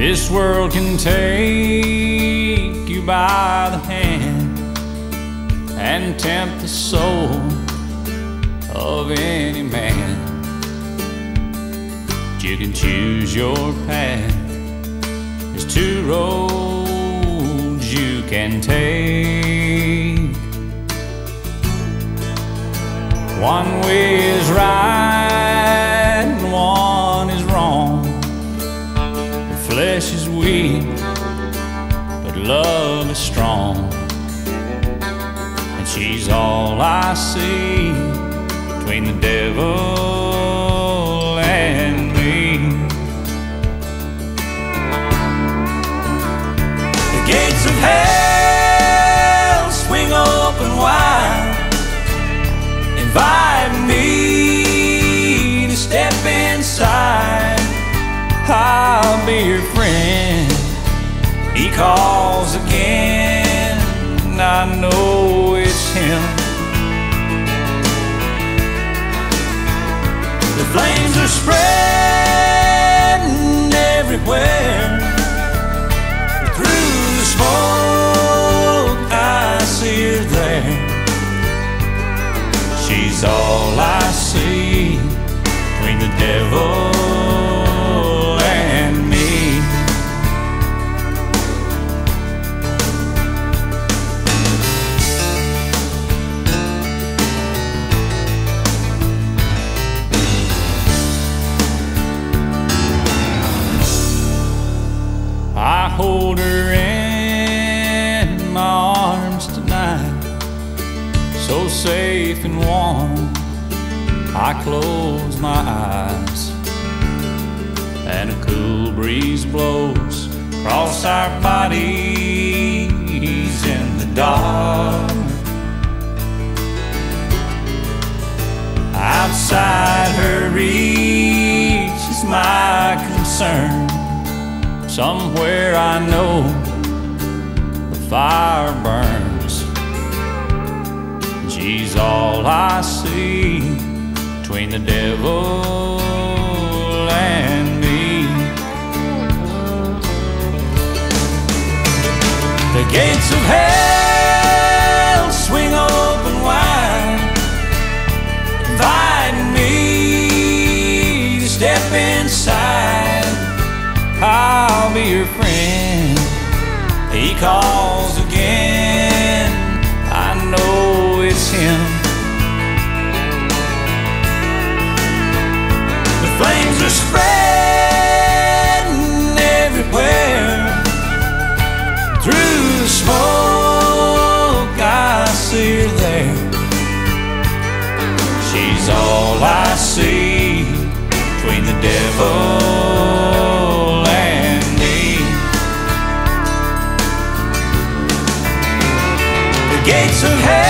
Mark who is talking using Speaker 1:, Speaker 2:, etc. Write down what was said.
Speaker 1: This world can take you by the hand and tempt the soul of any man. You can choose your path. There's two roads you can take. One way is right and one is wrong. The flesh is weak, but love is strong. And she's all I see between the devil and me. The gates of hell swing open wide, invite me to step inside. I'll be your friend. He calls again, I know it's him. The flames are spreading everywhere. Through the smoke I see her there. She's all I see between the devil and me. I hold her in my arms tonight, so safe and warm. I close my eyes and a cool breeze blows across our bodies in the dark. Outside her reach is my concern. Somewhere I know the fire burns. She's all I see between the devil and me. The gates of hell swing open wide, inviting me to step inside. I'll be your friend. He calls again, I know it's him. The flames are spreading everywhere. Through the smoke I see her there. She's all I see between the devil and me. The gates of hell